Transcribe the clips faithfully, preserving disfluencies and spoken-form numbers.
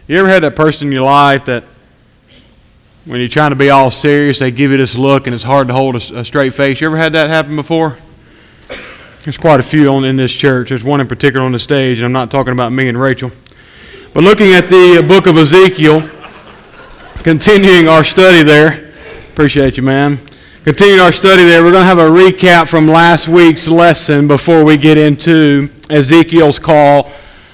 You ever had that person in your life that when you're trying to be all serious, they give you this look and it's hard to hold a, a straight face? You ever had that happen before? There's quite a few on, in this church. There's one in particular on the stage, and I'm not talking about me and Rachel. But looking at the book of Ezekiel, continuing our study there. Appreciate you, man. Continuing our study there, we're going to have a recap from last week's lesson before we get into Ezekiel's call,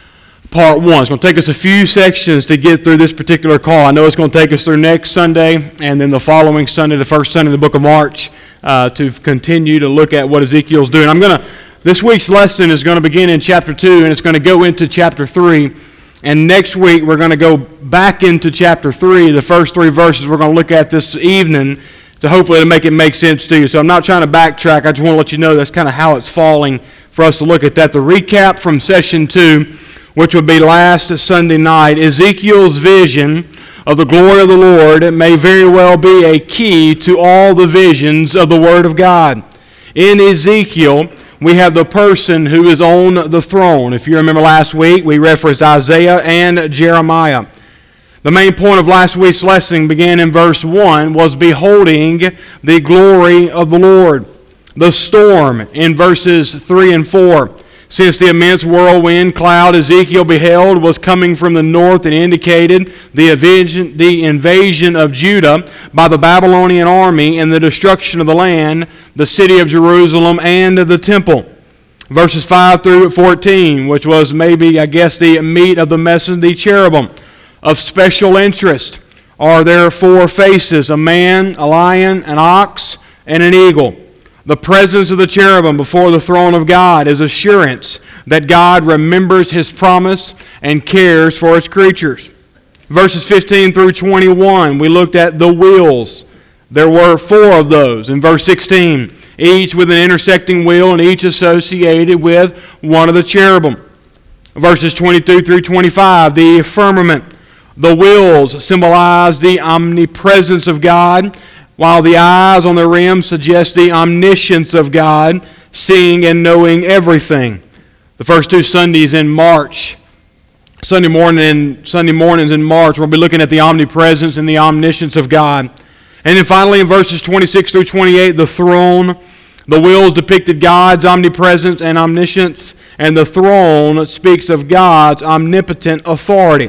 part one. It's going to take us a few sections to get through this particular call. I know it's going to take us through next Sunday and then the following Sunday, the first Sunday in the book of March, uh, to continue to look at what Ezekiel's doing. I'm going to. This week's lesson is going to begin in chapter two, and it's going to go into chapter three. And next week, we're going to go back into chapter three. The first three verses we're going to look at this evening to hopefully to make it make sense to you. So I'm not trying to backtrack. I just want to let you know that's kind of how it's falling for us to look at that. The recap from session two, which would be last Sunday night, Ezekiel's vision of the glory of the Lord may very well be a key to all the visions of the Word of God. In Ezekiel, we have the person who is on the throne. If you remember last week, we referenced Isaiah and Jeremiah. The main point of last week's lesson began in verse one, was beholding the glory of the Lord. The storm in verses three and four. Since the immense whirlwind cloud Ezekiel beheld was coming from the north and indicated the invasion, the invasion of Judah by the Babylonian army and the destruction of the land, the city of Jerusalem, and the temple. Verses five through fourteen, which was maybe, I guess, the meat of the message, the cherubim. Of special interest are there four faces, a man, a lion, an ox, and an eagle. The presence of the cherubim before the throne of God is assurance that God remembers His promise and cares for His creatures. Verses fifteen through twenty-one, we looked at the wheels. There were four of those. In verse sixteen, each with an intersecting wheel and each associated with one of the cherubim. Verses twenty-two through twenty-five, the firmament. The wheels symbolize the omnipresence of God, while the eyes on the rim suggest the omniscience of God, seeing and knowing everything. The first two Sundays in March, Sunday morning and Sunday mornings in March, we'll be looking at the omnipresence and the omniscience of God. And then finally in verses twenty-six through twenty-eight, the throne. The wheels depicted God's omnipresence and omniscience, and the throne speaks of God's omnipotent authority.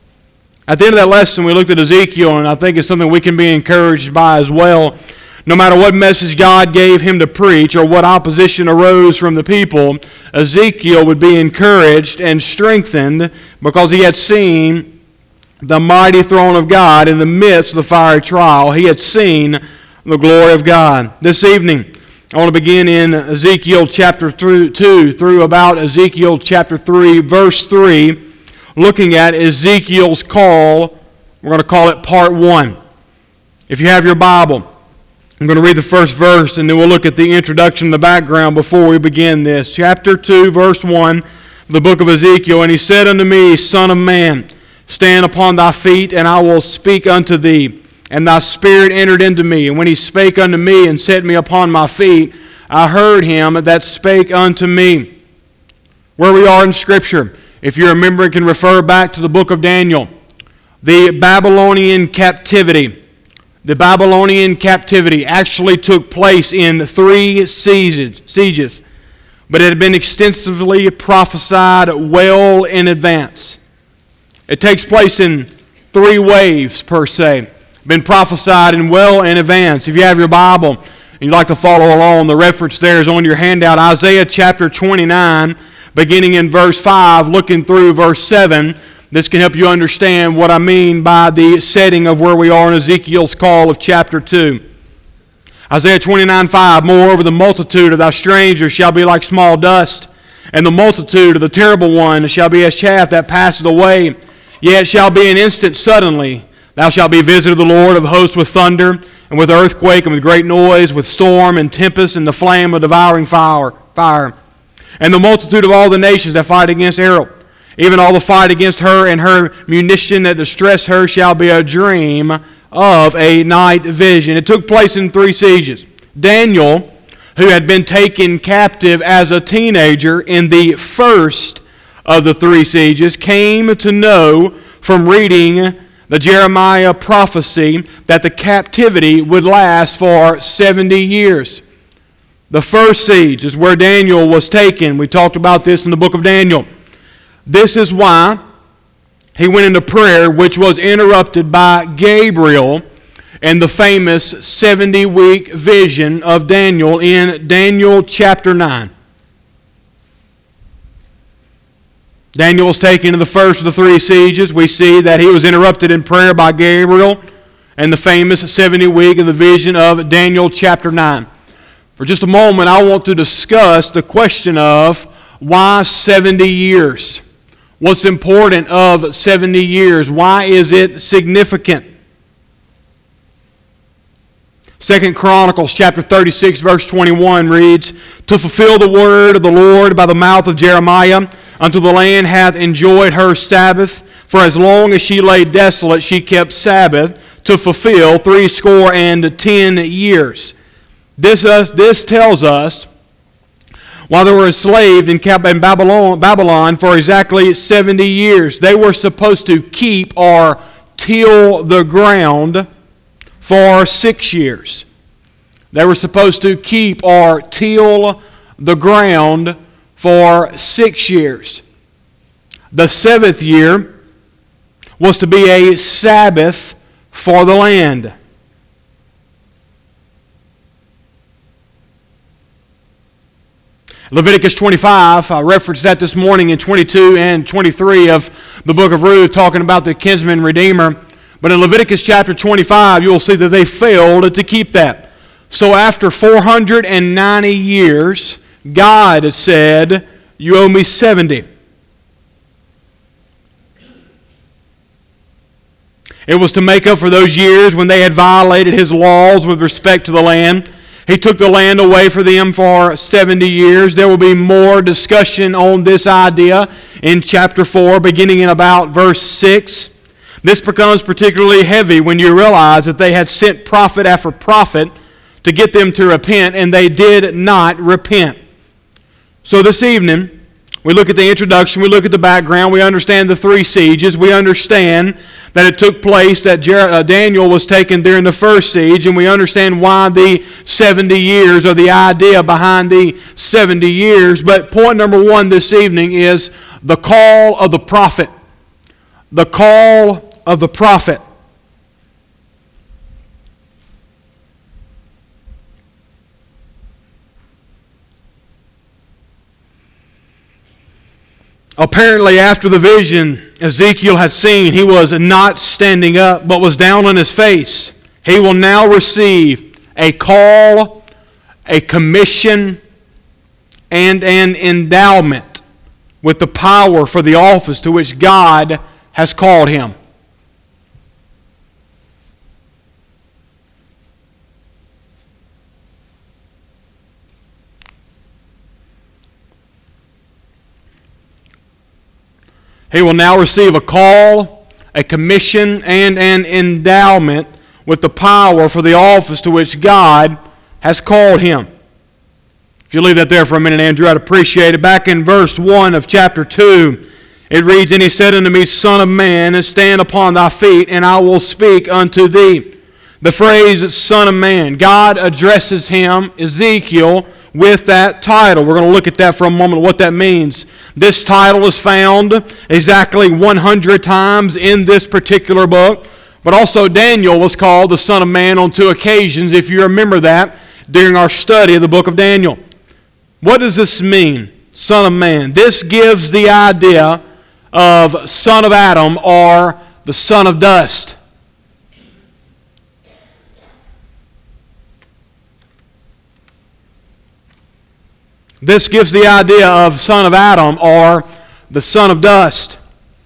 At the end of that lesson, we looked at Ezekiel, and I think it's something we can be encouraged by as well. No matter what message God gave him to preach or what opposition arose from the people, Ezekiel would be encouraged and strengthened because he had seen the mighty throne of God in the midst of the fiery trial. He had seen the glory of God. This evening, I want to begin in Ezekiel chapter two through about Ezekiel chapter three, verse three, looking at Ezekiel's call. We're going to call it part one. If you have your Bible, I'm going to read the first verse and then we'll look at the introduction and the background before we begin this. Chapter two, verse one, the book of Ezekiel. And he said unto me, Son of man, stand upon thy feet, and I will speak unto thee. And thy spirit entered into me. And when he spake unto me and set me upon my feet, I heard him that spake unto me. Where we are in Scripture, if you remember, you can refer back to the book of Daniel. The Babylonian captivity. The Babylonian captivity actually took place in three sieges, sieges, but it had been extensively prophesied well in advance. It takes place in three waves per se. Been prophesied in well in advance. If you have your Bible and you'd like to follow along, the reference there is on your handout. Isaiah chapter twenty-nine, beginning in verse five, looking through verse seven. This can help you understand what I mean by the setting of where we are in Ezekiel's call of chapter two. Isaiah twenty-nine five, Moreover, the multitude of thy strangers shall be like small dust, and the multitude of the terrible one shall be as chaff that passeth away. Yet it shall be an instant suddenly. Thou shalt be visited of the Lord of hosts with thunder, and with earthquake, and with great noise, with storm and tempest, and the flame of devouring fire. fire. And the multitude of all the nations that fight against Ariel, even all the fight against her and her munition that distress her, shall be a dream of a night vision. It took place in three sieges. Daniel, who had been taken captive as a teenager in the first of the three sieges, came to know from reading the Jeremiah prophecy that the captivity would last for seventy years. The first siege is where Daniel was taken. We talked about this in the book of Daniel. This is why he went into prayer, which was interrupted by Gabriel and the famous seventy-week vision of Daniel in Daniel chapter nine. Daniel was taken to the first of the three sieges. We see that he was interrupted in prayer by Gabriel and the famous seventy-week of the vision of Daniel chapter nine. For just a moment, I want to discuss the question of why seventy years? What's important of seventy years? Why is it significant? Second Chronicles chapter thirty-six verse twenty-one reads, "To fulfill the word of the Lord by the mouth of Jeremiah, until the land hath enjoyed her Sabbath, for as long as she lay desolate, she kept Sabbath, to fulfill threescore and ten years." This, uh, this tells us, while they were enslaved in Babylon, Babylon for exactly seventy years, they were supposed to keep or till the ground for six years. They were supposed to keep or till the ground for six years. The seventh year was to be a Sabbath for the land. Leviticus twenty-five, I referenced that this morning in twenty-two and twenty-three of the book of Ruth, talking about the kinsman redeemer. But in Leviticus chapter twenty-five, you will see that they failed to keep that. So after four hundred ninety years, God said, "You owe me seventy." It was to make up for those years when they had violated His laws with respect to the land. He took the land away for them for seventy years. There will be more discussion on this idea in chapter four, beginning in about verse six. This becomes particularly heavy when you realize that they had sent prophet after prophet to get them to repent, and they did not repent. So this evening, we look at the introduction, we look at the background, we understand the three sieges, we understand that it took place, that Jer- uh, Daniel was taken during the first siege, and we understand why the seventy years, or the idea behind the seventy years. But point number one this evening is the call of the prophet. The call of the prophet. Apparently, after the vision Ezekiel had seen, he was not standing up, but was down on his face. He will now receive a call, a commission, and an endowment with the power for the office to which God has called him. He will now receive a call, a commission, and an endowment with the power for the office to which God has called him. If you leave that there for a minute, Andrew, I'd appreciate it. Back in verse one of chapter two, it reads, "And he said unto me, Son of man, stand upon thy feet, and I will speak unto thee." The phrase, Son of man, God addresses him, Ezekiel, with that title. We're going to look at that for a moment, what that means. This title is found exactly one hundred times in this particular book, but also Daniel was called the Son of Man on two occasions, if you remember that, during our study of the book of Daniel. What does this mean, Son of Man? This gives the idea of son of Adam, or the son of dust. This gives the idea of son of Adam, or the son of dust.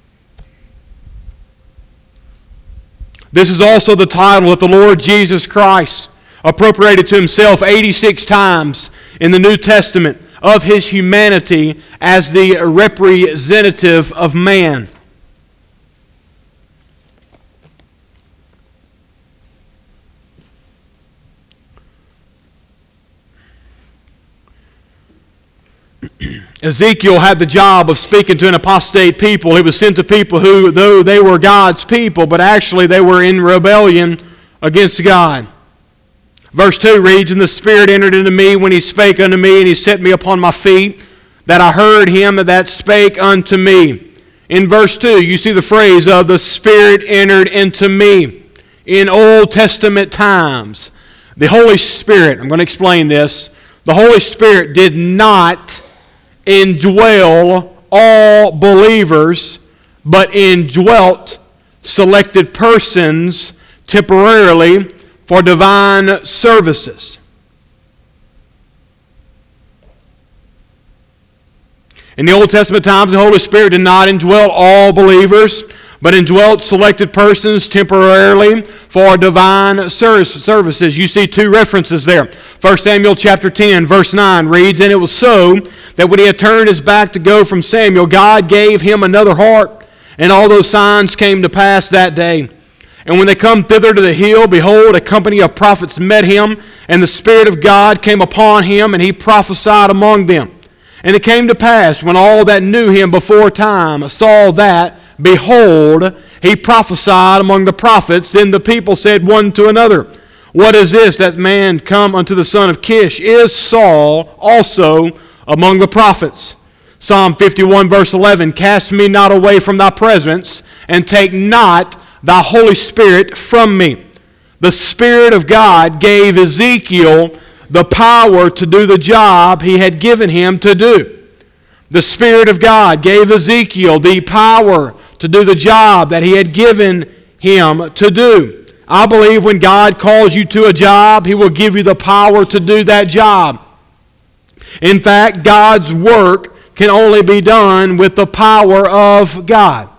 This is also the title that the Lord Jesus Christ appropriated to himself eighty-six times in the New Testament of his humanity as the representative of man. Ezekiel had the job of speaking to an apostate people. He was sent to people who, though they were God's people, but actually they were in rebellion against God. Verse two reads, "And the Spirit entered into me when he spake unto me, and he set me upon my feet, that I heard him that spake unto me." In verse two, you see the phrase of "the Spirit entered into me." In Old Testament times, the Holy Spirit, I'm going to explain this, the Holy Spirit did not indwell all believers, but indwelt selected persons temporarily for divine services. In the Old Testament times, the Holy Spirit did not indwell all believers, but indwelt selected persons temporarily for divine services. You see two references there. First Samuel chapter ten, verse nine reads, "And it was so that when he had turned his back to go from Samuel, God gave him another heart, and all those signs came to pass that day. And when they come thither to the hill, behold, a company of prophets met him, and the Spirit of God came upon him, and he prophesied among them. And it came to pass, when all that knew him before time saw that, behold, he prophesied among the prophets. Then the people said one to another, What is this that man come unto the son of Kish? Is Saul also among the prophets? Psalm fifty-one verse eleven, Cast me not away from thy presence, and take not thy Holy Spirit from me. The Spirit of God gave Ezekiel the power to do the job he had given him to do. The Spirit of God gave Ezekiel the power to do the job that he had given him to do. I believe when God calls you to a job, he will give you the power to do that job. In fact, God's work can only be done with the power of God.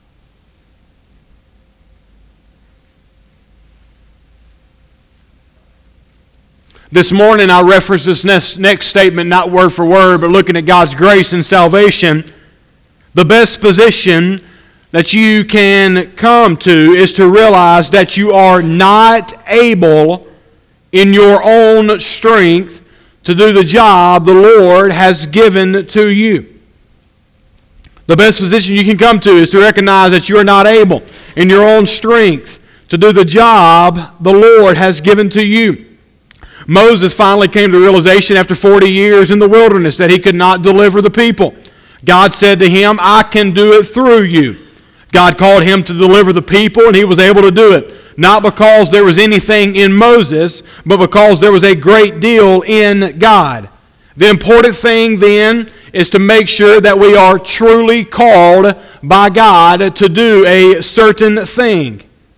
This morning I referenced this next, next statement, not word for word, but looking at God's grace and salvation. The best position that you can come to is to realize that you are not able in your own strength to do the job the Lord has given to you. The best position you can come to is to recognize that you are not able in your own strength to do the job the Lord has given to you. Moses finally came to the realization after forty years in the wilderness that he could not deliver the people. God said to him, I can do it through you. God called him to deliver the people, and he was able to do it. Not because there was anything in Moses, but because there was a great deal in God. The important thing then is to make sure that we are truly called by God to do a certain thing.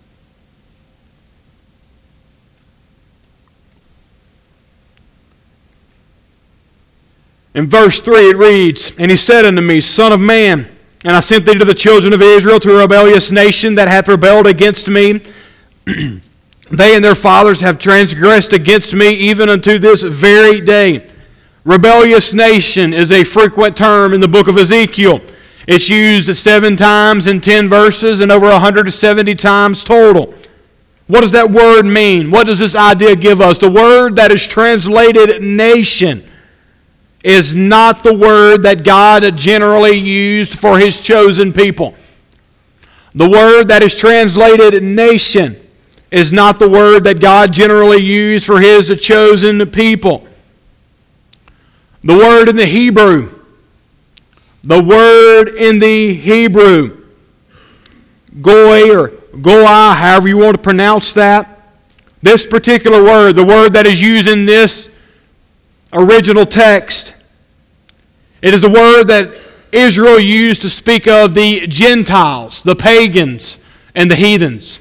In verse three it reads, And he said unto me, Son of man, and I sent thee to the children of Israel, to a rebellious nation that hath rebelled against me. They and their fathers have transgressed against me even unto this very day. Rebellious nation is a frequent term in the book of Ezekiel. It's used seven times in ten verses and over one hundred seventy times total. What does that word mean? What does this idea give us? The word that is translated nation is not the word that God generally used for his chosen people. The word that is translated nation is not the word that God generally used for his chosen people. The word in the Hebrew, the word in the Hebrew, goy or goah, however you want to pronounce that, this particular word, the word that is used in this original text, it is the word that Israel used to speak of the Gentiles, the pagans, and the heathens.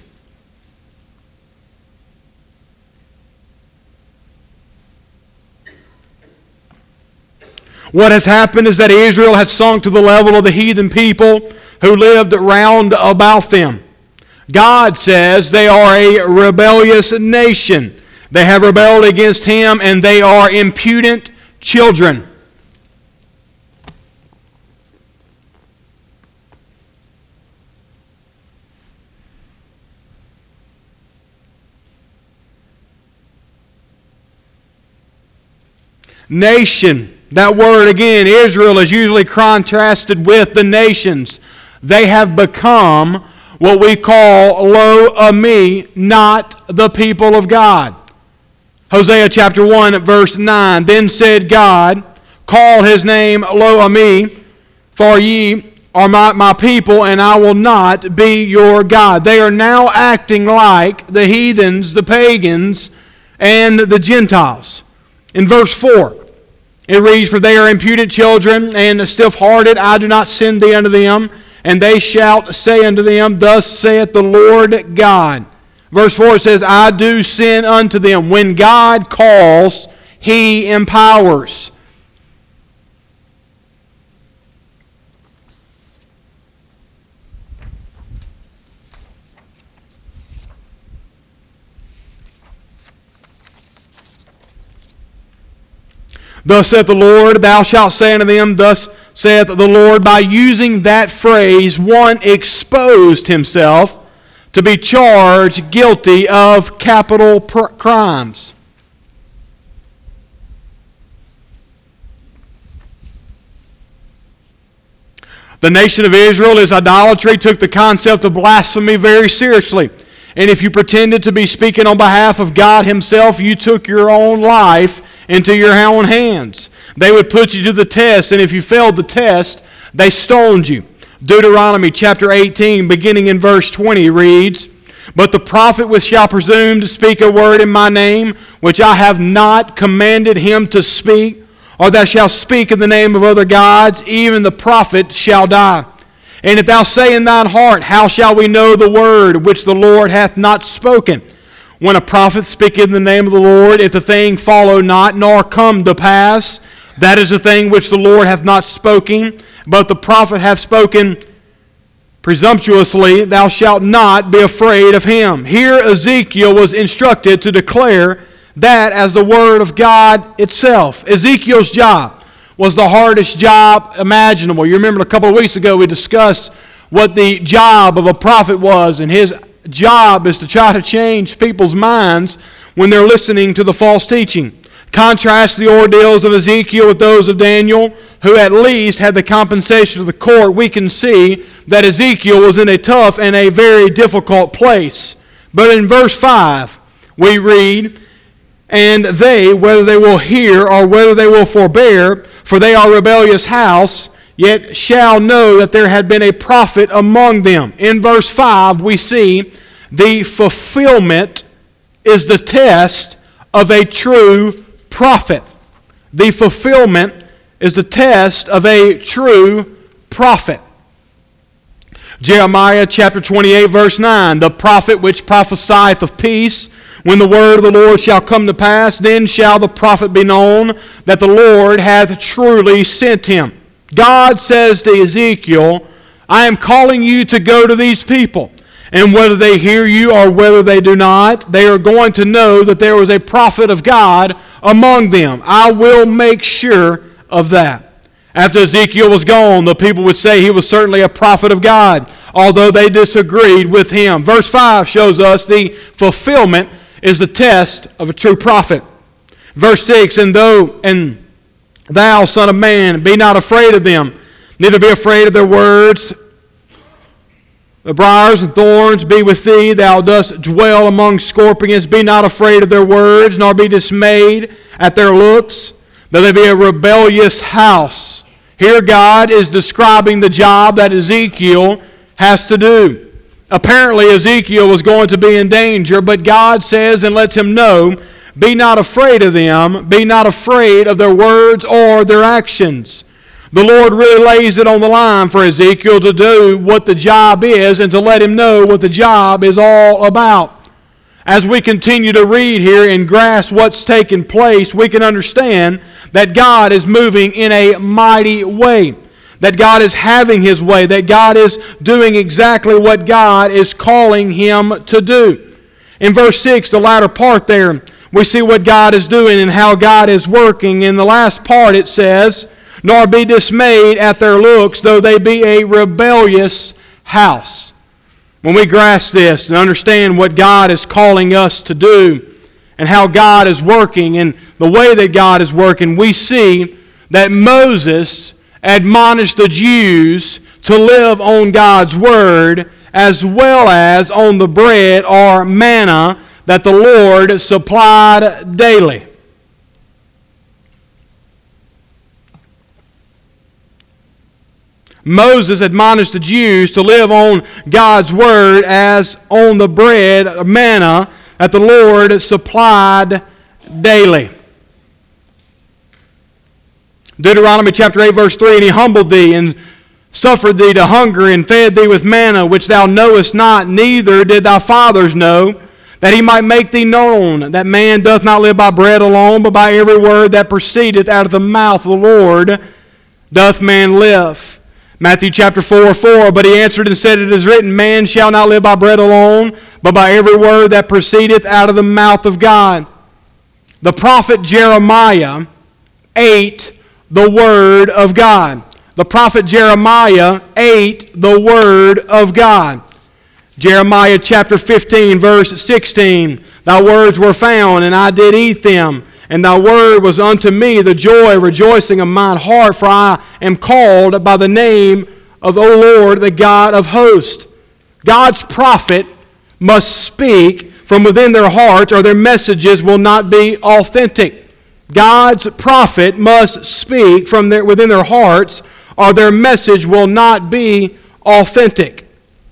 What has happened is that Israel has sunk to the level of the heathen people who lived round about them. God says they are a rebellious nation. They have rebelled against him, and they are impudent children. Nation That word again, Israel, is usually contrasted with the nations. They have become what we call Lo-Ami, not the people of God. Hosea chapter one, verse nine, Then said God, Call his name Lo-Ami, for ye are my, my people, and I will not be your God. They are now acting like the heathens, the pagans, and the Gentiles. In verse four, it reads, For they are impudent children, and stiff-hearted. I do not send thee unto them. And they shall say unto them, Thus saith the Lord God. Verse four says, I do send unto them. When God calls, He empowers. Thus saith the Lord, Thou shalt say unto them, Thus saith the Lord. By using that phrase, one exposed himself to be charged guilty of capital pr- crimes. The nation of Israel, as idolatry, took the concept of blasphemy very seriously. And if you pretended to be speaking on behalf of God Himself, you took your own life into your own hands. They would put you to the test, and if you failed the test, they stoned you. Deuteronomy chapter eighteen, beginning in verse twenty, reads, But the prophet which shall presume to speak a word in my name, which I have not commanded him to speak, or thou shalt speak in the name of other gods, even the prophet shall die. And if thou say in thine heart, How shall we know the word which the Lord hath not spoken? When a prophet speaketh in the name of the Lord, if the thing follow not, nor come to pass, that is the thing which the Lord hath not spoken, but the prophet hath spoken presumptuously, thou shalt not be afraid of him. Here Ezekiel was instructed to declare that as the word of God itself. Ezekiel's job was the hardest job imaginable. You remember a couple of weeks ago we discussed what the job of a prophet was, and his job is to try to change people's minds when they're listening to the false teaching. Contrast the ordeals of Ezekiel with those of Daniel, who at least had the compensation of the court. We can see that Ezekiel was in a tough and a very difficult place. But in verse five, we read, And they, whether they will hear or whether they will forbear, for they are a rebellious house, yet shall know that there had been a prophet among them. In verse five, we see the fulfillment is the test of a true prophet. The fulfillment is the test of a true prophet. Jeremiah chapter twenty-eight, verse nine, The prophet which prophesieth of peace, when the word of the Lord shall come to pass, then shall the prophet be known that the Lord hath truly sent him. God says to Ezekiel, I am calling you to go to these people. And whether they hear you or whether they do not, they are going to know that there was a prophet of God among them. I will make sure of that. After Ezekiel was gone, the people would say he was certainly a prophet of God, although they disagreed with him. Verse five shows us the fulfillment is the test of a true prophet. Verse six, And though and thou, son of man, be not afraid of them, neither be afraid of their words. The briars and thorns be with thee. Thou dost dwell among scorpions. Be not afraid of their words, nor be dismayed at their looks, though they be a rebellious house. Here God is describing the job that Ezekiel has to do. Apparently Ezekiel was going to be in danger, but God says and lets him know, Be not afraid of them. Be not afraid of their words or their actions. The Lord really lays it on the line for Ezekiel to do what the job is and to let him know what the job is all about. As we continue to read here and grasp what's taking place, we can understand that God is moving in a mighty way, that God is having His way, that God is doing exactly what God is calling him to do. In verse six, the latter part there, we see what God is doing and how God is working. In the last part it says, Nor be dismayed at their looks, though they be a rebellious house. When we grasp this and understand what God is calling us to do and how God is working and the way that God is working, we see that Moses admonished the Jews to live on God's Word as well as on the bread or manna that the Lord supplied daily. Moses admonished the Jews to live on God's Word as on the bread, manna, that the Lord supplied daily. Deuteronomy chapter eight, verse three, and he humbled thee, and suffered thee to hunger, and fed thee with manna, which thou knowest not, neither did thy fathers know, that he might make thee known, that man doth not live by bread alone, but by every word that proceedeth out of the mouth of the Lord doth man live. Matthew chapter four, four, but he answered and said, it is written, man shall not live by bread alone, but by every word that proceedeth out of the mouth of God. The prophet Jeremiah ate the word of God. The prophet Jeremiah ate the word of God. Jeremiah chapter fifteen, verse sixteen, thy words were found, and I did eat them. And thy word was unto me the joy, rejoicing of mine heart, for I am called by the name of, O Lord, the God of hosts. God's prophet must speak from within their hearts, or their messages will not be authentic. God's prophet must speak from their, within their hearts, or their message will not be authentic.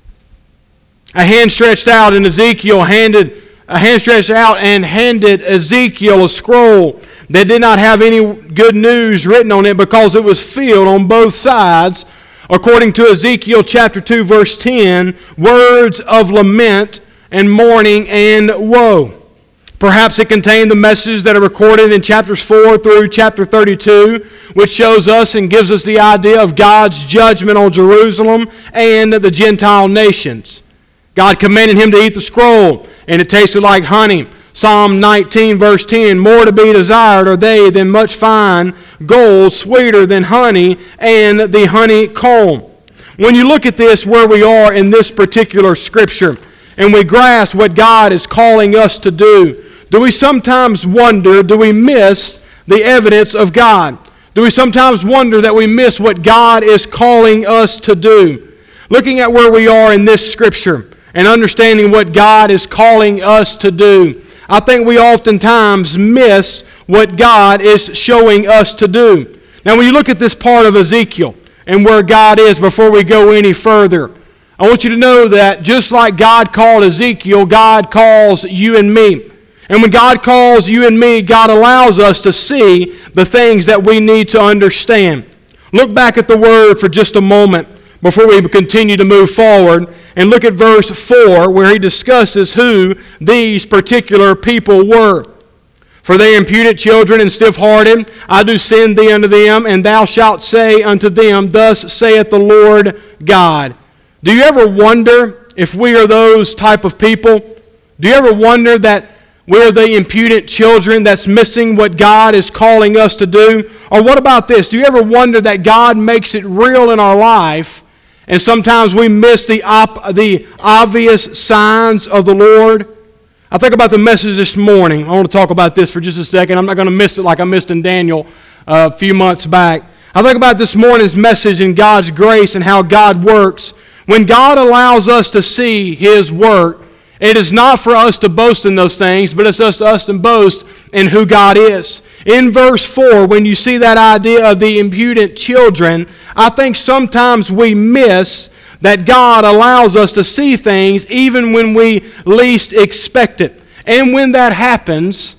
A hand stretched out, and Ezekiel handed a hand stretched out and handed Ezekiel a scroll that did not have any good news written on it, because it was filled on both sides, according to Ezekiel chapter two, verse ten, words of lament and mourning and woe. Perhaps it contained the messages that are recorded in chapters four through chapter thirty-two, which shows us and gives us the idea of God's judgment on Jerusalem and the Gentile nations. God commanded him to eat the scroll, and it tasted like honey. Psalm nineteen, verse ten, more to be desired are they than much fine gold, sweeter than honey and the honeycomb. When you look at this, where we are in this particular scripture, and we grasp what God is calling us to do, do we sometimes wonder, do we miss the evidence of God? Do we sometimes wonder that we miss what God is calling us to do? Looking at where we are in this scripture and understanding what God is calling us to do, I think we oftentimes miss what God is showing us to do. Now, when you look at this part of Ezekiel and where God is, before we go any further, I want you to know that just like God called Ezekiel, God calls you and me. And when God calls you and me, God allows us to see the things that we need to understand. Look back at the Word for just a moment before we continue to move forward, and look at verse four, where he discusses who these particular people were. For they impudent children and stiff-hearted, I do send thee unto them, and thou shalt say unto them, thus saith the Lord God. Do you ever wonder if we are those type of people? Do you ever wonder that we're the impudent children that's missing what God is calling us to do? Or what about this? Do you ever wonder that God makes it real in our life, and sometimes we miss the op- the obvious signs of the Lord? I think about the message this morning. I want to talk about this for just a second. I'm not going to miss it like I missed in Daniel uh, a few months back. I think about this morning's message and God's grace and how God works. When God allows us to see His work, it is not for us to boast in those things, but it's us, us to boast in who God is. In verse four, when you see that idea of the impudent children, I think sometimes we miss that God allows us to see things even when we least expect it. And when that happens,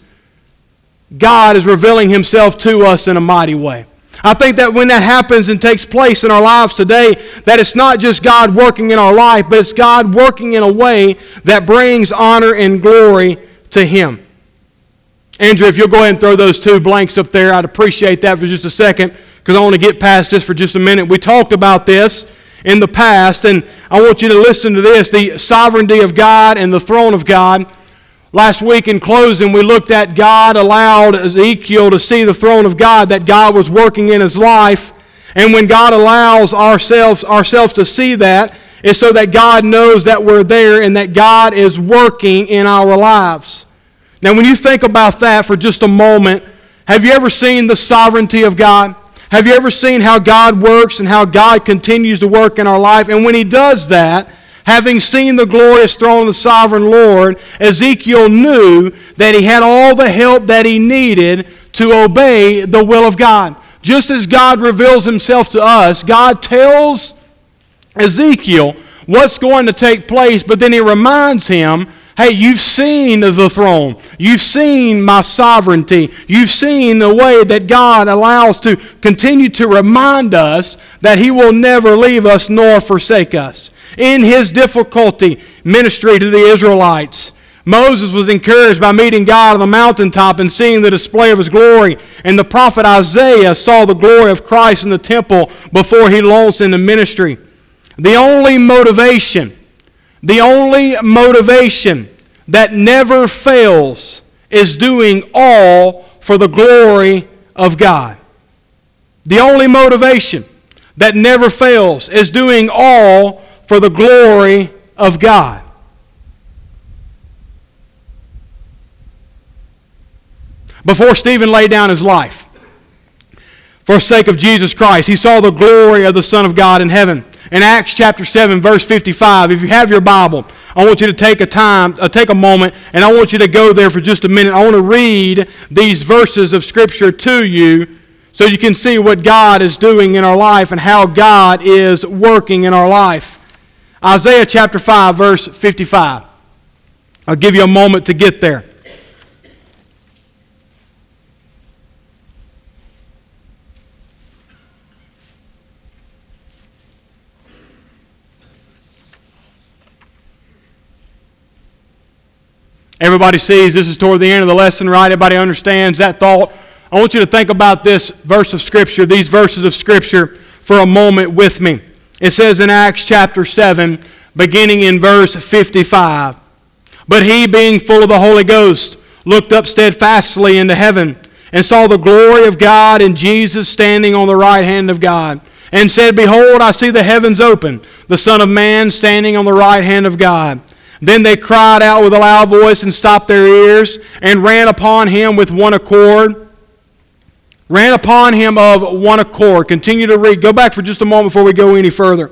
God is revealing Himself to us in a mighty way. I think that when that happens and takes place in our lives today, that it's not just God working in our life, but it's God working in a way that brings honor and glory to Him. Andrew, if you'll go ahead and throw those two blanks up there, I'd appreciate that for just a second, because I want to get past this for just a minute. We talked about this in the past, and I want you to listen to this, the sovereignty of God and the throne of God. Last week in closing, we looked at God allowed Ezekiel to see the throne of God, that God was working in his life. And when God allows ourselves, ourselves to see that, it's so that God knows that we're there and that God is working in our lives. Now, when you think about that for just a moment, have you ever seen the sovereignty of God? Have you ever seen how God works and how God continues to work in our life? And when He does that, having seen the glorious throne of the sovereign Lord, Ezekiel knew that he had all the help that he needed to obey the will of God. Just as God reveals Himself to us, God tells Ezekiel what's going to take place, but then He reminds him, hey, you've seen the throne. You've seen my sovereignty. You've seen the way that God allows to continue to remind us that He will never leave us nor forsake us. In his difficulty ministry to the Israelites, Moses was encouraged by meeting God on the mountaintop and seeing the display of His glory. And the prophet Isaiah saw the glory of Christ in the temple before he launched into ministry. The only motivation, the only motivation that never fails is doing all for the glory of God. The only motivation that never fails is doing all for the glory of God. Before Stephen laid down his life for the sake of Jesus Christ, he saw the glory of the Son of God in heaven. In Acts chapter seven, verse fifty-five, if you have your Bible, I want you to take a time, uh, take a moment, and I want you to go there for just a minute. I want to read these verses of Scripture to you so you can see what God is doing in our life and how God is working in our life. Isaiah chapter five, verse fifty-five. I'll give you a moment to get there. Everybody sees this is toward the end of the lesson, right? Everybody understands that thought. I want you to think about this verse of Scripture, these verses of Scripture, for a moment with me. It says in Acts chapter seven, beginning in verse fifty-five, "But he, being full of the Holy Ghost, looked up steadfastly into heaven, and saw the glory of God and Jesus standing on the right hand of God, and said, Behold, I see the heavens open, the Son of Man standing on the right hand of God. Then they cried out with a loud voice and stopped their ears, and ran upon him with one accord." Ran upon him of one accord. Continue to read. Go back for just a moment before we go any further.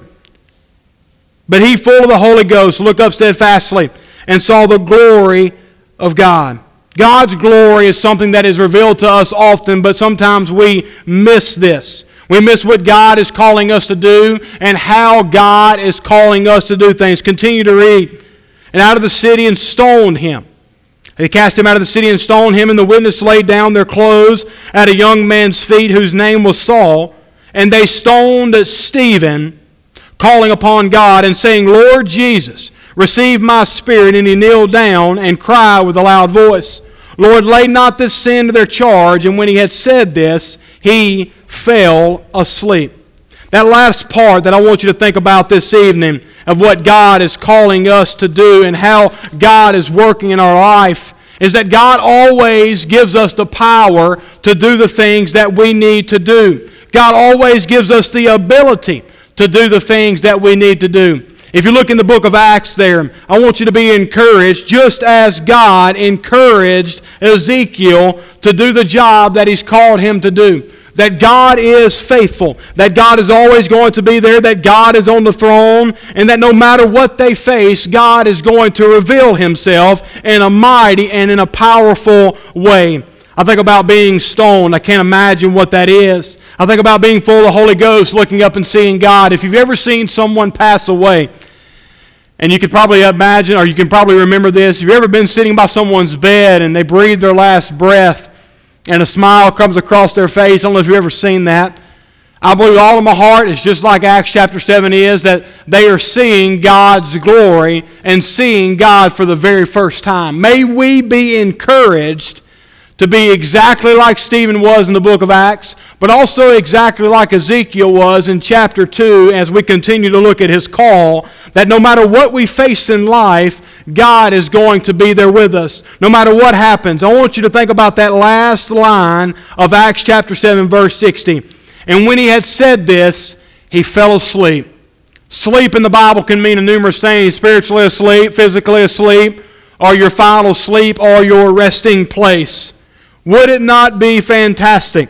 "But he, full of the Holy Ghost, looked up steadfastly and saw the glory of God." God's glory is something that is revealed to us often, but sometimes we miss this. We miss what God is calling us to do and how God is calling us to do things. Continue to read. "And out of the city and stoned him. They cast him out of the city and stoned him, and the witness laid down their clothes at a young man's feet, whose name was Saul. And they stoned Stephen, calling upon God, and saying, Lord Jesus, receive my spirit. And he kneeled down and cried with a loud voice, Lord, lay not this sin to their charge. And when he had said this, he fell asleep." That last part that I want you to think about this evening of what God is calling us to do and how God is working in our life is that God always gives us the power to do the things that we need to do. God always gives us the ability to do the things that we need to do. If you look in the book of Acts there, I want you to be encouraged just as God encouraged Ezekiel to do the job that He's called him to do. That God is faithful, that God is always going to be there, that God is on the throne, and that no matter what they face, God is going to reveal Himself in a mighty and in a powerful way. I think about being stoned. I can't imagine what that is. I think about being full of the Holy Ghost, looking up and seeing God. If you've ever seen someone pass away, and you could probably imagine, or you can probably remember this, if you've ever been sitting by someone's bed and they breathe their last breath, and a smile comes across their face. I don't know if you've ever seen that. I believe all of my heart, it's just like Acts chapter seven is, that they are seeing God's glory and seeing God for the very first time. May we be encouraged to be exactly like Stephen was in the book of Acts, but also exactly like Ezekiel was in chapter two as we continue to look at his call, that no matter what we face in life, God is going to be there with us. No matter what happens. I want you to think about that last line of Acts chapter seven, verse sixty. "And when he had said this, he fell asleep." Sleep in the Bible can mean a numerous things. Spiritually asleep, physically asleep, or your final sleep, or your resting place. Would it not be fantastic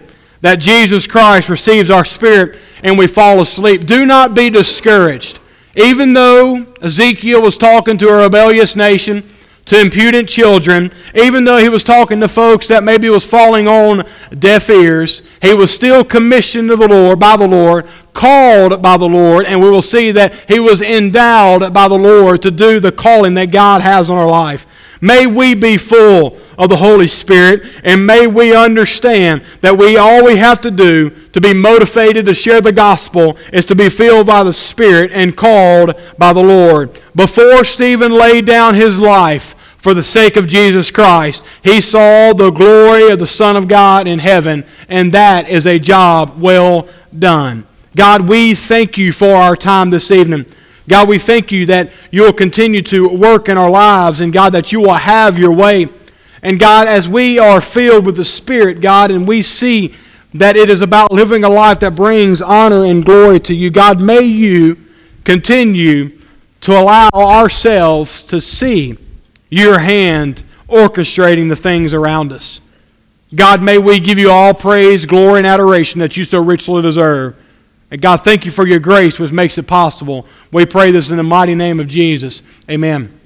that Jesus Christ receives our spirit and we fall asleep. Do not be discouraged. Even though Ezekiel was talking to a rebellious nation, to impudent children, even though he was talking to folks that maybe was falling on deaf ears, he was still commissioned to the Lord, by the Lord, called by the Lord, and we will see that he was endowed by the Lord to do the calling that God has on our life. May we be full of the Holy Spirit, and may we understand that we all we have to do to be motivated to share the gospel is to be filled by the Spirit and called by the Lord. Before Stephen laid down his life for the sake of Jesus Christ, he saw the glory of the Son of God in heaven, and that is a job well done. God, we thank you for our time this evening. God, we thank you that you will continue to work in our lives, and God, that you will have your way. And God, as we are filled with the Spirit, God, and we see that it is about living a life that brings honor and glory to you, God, may you continue to allow ourselves to see your hand orchestrating the things around us. God, may we give you all praise, glory, and adoration that you so richly deserve. And God, thank you for your grace which makes it possible. We pray this in the mighty name of Jesus. Amen.